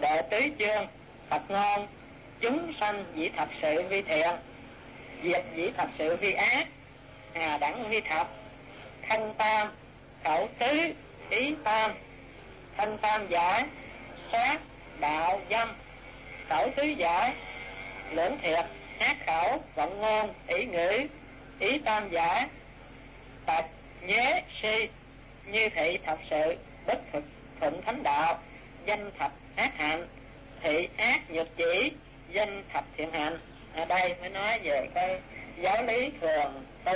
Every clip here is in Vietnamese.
Đệ tứ chương. Phật ngôn: chúng sanh dĩ thật sự vi thiện, diệt dĩ thật sự vi ác, hà đẳng vi thập. Thanh tam, khẩu tứ, ý tam. Thanh tam giải, sát, đạo, dâm. Khẩu tứ giải, lưỡng thiệt, ác khẩu, vọng ngôn, ý ngữ. Ý tam giải, tật, nhế, si. Như thị thật sự, bất thực thuận thánh đạo, danh thập ác hạnh. Thị ác nhược chỉ, danh thập thiện hạnh. Ở đây mới nói về cái giáo lý thường tu.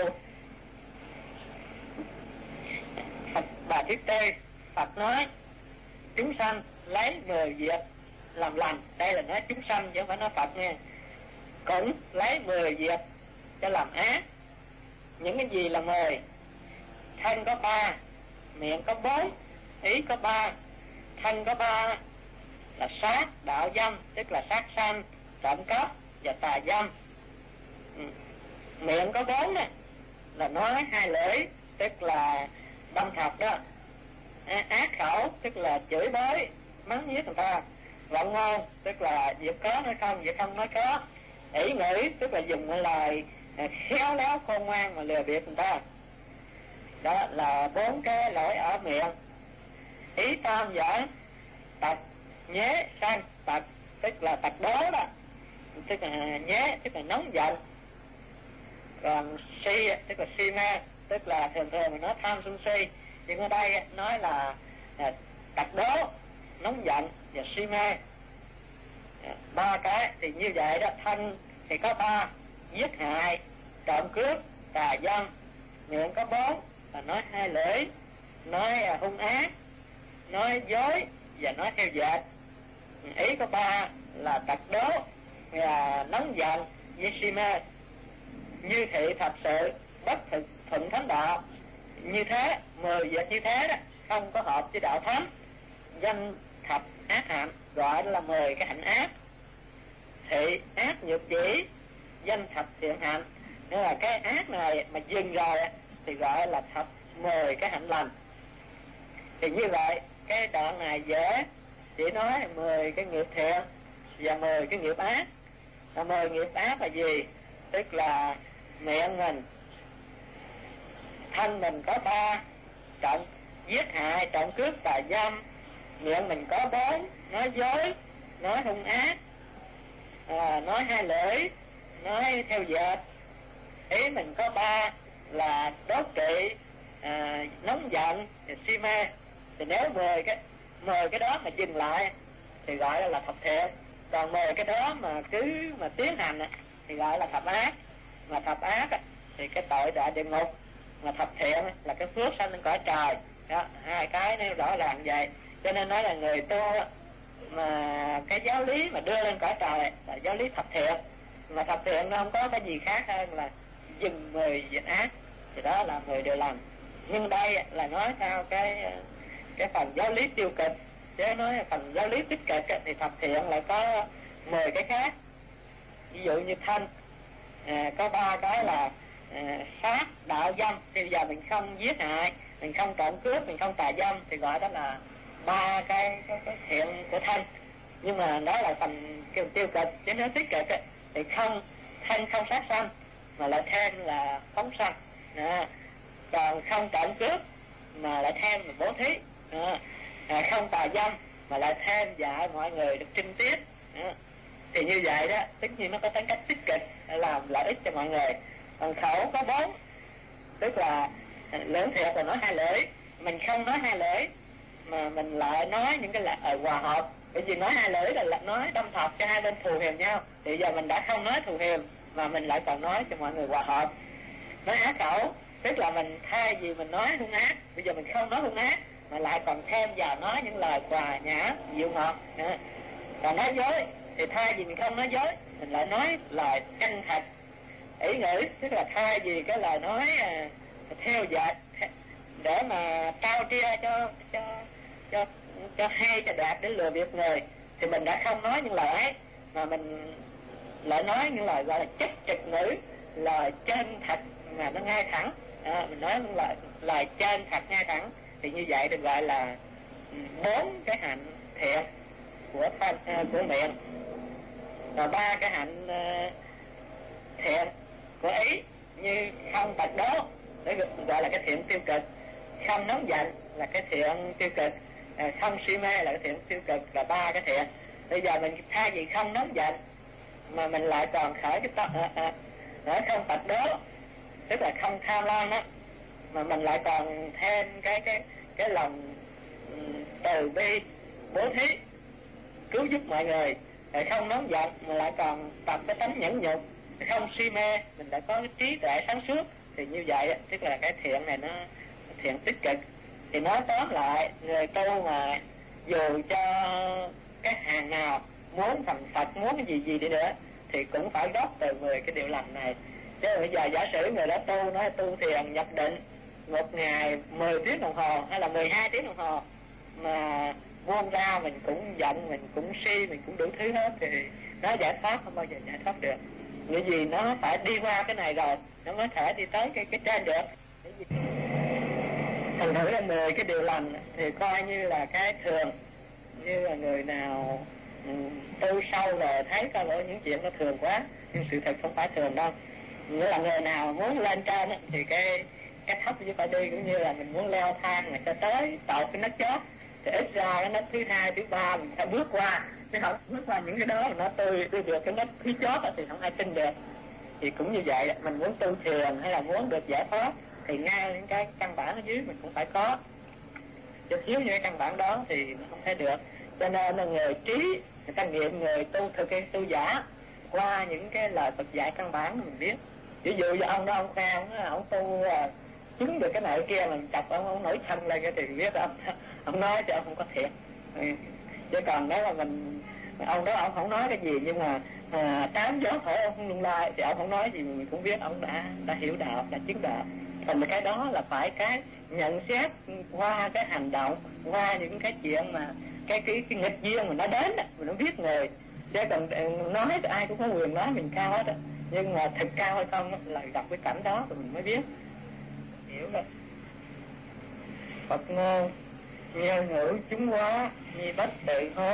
Bài thứ tư, Phật nói chúng sanh lấy 10 việc làm lành. Đây là nói chúng sanh chứ không phải nói Phật nha. Cũng lấy 10 việc cho làm ác. Những cái gì là 10? Thân có 3, miệng có 4, ý có 3. Thân có 3 là sát, đạo, dâm, tức là sát sanh, trộm cắp và tà dâm. Miệng có 4 này là nói hai lưỡi, tức là đâm thọc đó. Ác khẩu tức là chửi bới, mắng nhiếc người ta. Vọng ngôn tức là việc có nói không, việc không nói có. Ý ngữ tức là dùng cái lời khéo léo khôn ngoan mà lừa bịp người ta. Đó là 4 cái lỗi ở miệng. Ý tam giải, tật, nhế, sanh. Tật tức là tật đố đó, tức là nhế tức là nóng giận. Còn si tức là si mê, tức là thường thường mình nói tham sân si, nhưng ở đây nói là tật đố, nóng giận và si mê. 3 cái thì như vậy đó. Thân thì có 3, giết hại, trộm cướp, tà dâm. Miệng có 4 là nói hai lưỡi, nói hung ác, nói dối và nói theo dệt. Ý có 3 là tật đố, là nóng giận với si mê. Như thị thật sự, bất thực thuận thánh đạo. Như thế, 10 việc như thế đó không có hợp với đạo thánh. Danh thập ác hạnh, gọi là 10 cái hạnh ác. Thị ác nhược chỉ, danh thập thiện hạnh. Nên là cái ác này mà dừng rồi thì gọi là thập 10 cái hạnh lành. Thì như vậy cái đoạn này dễ chỉ nói 10 cái nghiệp thiện và 10 cái nghiệp ác. 10 nghiệp ác là gì? Tức là miệng mình, thân mình có 3, trộm, giết hại, trộm cướp, tà dâm. Miệng mình có 4, nói dối, nói hung ác, nói hai lưỡi, nói theo dệt. Ý mình có 3 là đố kỵ, nóng giận, si mê. Thì nếu 10 cái đó mà dừng lại thì gọi là thập thiện. Còn 10 cái đó mà cứ mà tiến hành thì gọi là thập ác. Mà thập ác thì cái tội đọa địa ngục, mà thập thiện là cái phước sanh lên cõi trời. Đó, hai cái nêu rõ ràng vậy. Cho nên nói là người tu mà cái giáo lý mà đưa lên cõi trời là giáo lý thập thiện. Mà thập thiện nó không có cái gì khác hơn là dừng 10 việc ác, thì đó là 10 điều lành. Nhưng đây là nói theo cái phần giáo lý tiêu cực, chứ nói phần giáo lý tích cực thì thập thiện lại có 10 cái khác. Ví dụ như thân có 3 cái là sát, đạo, dâm. Thì bây giờ mình không giết hại, mình không trộm cướp, mình không tà dâm thì gọi đó là 3 cái thiện của thân. Nhưng mà đó là phần tiêu cực. Chứ nếu tích cực thì không, thân không sát sanh mà lại thêm là phóng sanh. Còn không trộm cướp mà lại thêm là bố thí. Không tà dâm mà lại thêm dạy mọi người được trinh tiết. Thì như vậy đó, tất nhiên nó có tính cách tích cực làm lợi ích cho mọi người. Còn khẩu có 4, tức là lưỡng thiệt là nói hai lưỡi. Mình không nói hai lưỡi mà mình lại nói những cái lời hòa hợp. Bởi vì nói hai lưỡi là nói đâm thọc cho hai bên thù hiềm nhau. Thì giờ mình đã không nói thù hiềm mà mình lại còn nói cho mọi người hòa hợp. Nói ác khẩu tức là mình thay vì mình nói hung ác, bây giờ mình không nói hung ác mà lại còn thêm vào nói những lời hòa nhã dịu ngọt. Còn nói dối thì thay vì mình không nói dối mình lại nói lời chân thật. Ý ngữ tức là thay vì cái lời nói theo dệt để mà trao chia cho hay cho đạt để lừa bịp người, thì mình đã không nói những lời ấy mà mình lại nói những lời gọi là chất trực ngữ, lời chân thật mà nó ngay thẳng. Mình nói những lời chân thật ngay thẳng thì như vậy được gọi là 4 cái hạnh thiện. của của miệng, và 3 cái hạnh thiện của ý, như không bạch đố để gọi là cái thiện tiêu cực, không nóng giận là cái thiện tiêu cực, không si mê là cái thiện tiêu cực, là 3 cái thiện. Bây giờ mình thay vì không nóng giận mà mình lại còn khởi cái không bạch đố, tức là không tham lam đó, mà mình lại còn thêm cái lòng từ bi, bố thí, cứu giúp mọi người, rồi không nóng giận mà lại còn tập cái tánh nhẫn nhục, không si mê, mình lại có cái trí tuệ sáng suốt. Thì như vậy tức là cái thiện này nó thiện tích cực. Thì nói tóm lại, người tu mà dù cho cái hàng nào muốn thành Phật, muốn cái gì đi nữa thì cũng phải góp từ 10 cái điều lành này. Chứ bây giờ giả sử người đó tu, nói tu thiền nhập định một ngày 10 tiếng đồng hồ hay là 12 tiếng đồng hồ mà buông ra mình cũng giận, mình cũng si, mình cũng đủ thứ hết, thì nó giải thoát không bao giờ giải thoát được. Bởi vì nó phải đi qua cái này rồi nó mới thể đi tới cái trên được. Thành thử là 10 cái điều lành thì coi như là cái thường, như là người nào tu sâu rồi thấy có lỗi những chuyện nó thường quá, nhưng sự thật không phải thường đâu. Nghĩa là người nào muốn lên trên thì cái thấp chứ phải đi, cũng như là mình muốn leo thang mà cho tới tột cái nấc chót thì ít ra cái nấc thứ 2, thứ 3 mình phải bước qua, chứ không bước qua những cái đó mà nó tôi được cái nấc thứ chót thì không ai tin được. Thì cũng như vậy, mình muốn tu thiền hay là muốn được giải thoát thì ngay những cái căn bản ở dưới mình cũng phải có, chứ thiếu những cái căn bản đó thì nó không thể được. Cho nên là người trí, người ta nghiệm người tu thực cái tu giả qua những cái lời Phật dạy căn bản mình biết. Ví dụ như ông đó ông khoe ông tu chứng được cái này kia, mình chọc ông nổi thân lên cái thì biết ông nói thì ông không có thiệt. Chứ còn nếu mà ông đó ông không nói cái gì nhưng mà tám gió thổi ông không lung lai thì ông không nói gì mình cũng biết ông đã hiểu đạo, đã chứng đạo. Thành cái đó là phải cái nhận xét qua cái hành động, qua những cái chuyện mà cái nghịch duyên mà nó đến đó, mình nó biết người. Chứ còn nói thì ai cũng có quyền nói mình cao hết á, nhưng mà thực cao hay không là gặp cái cảnh đó thì mình mới biết. Hiểu rồi. Phật ngôn, nhân hữu chúng hóa, nhi bất tự hối.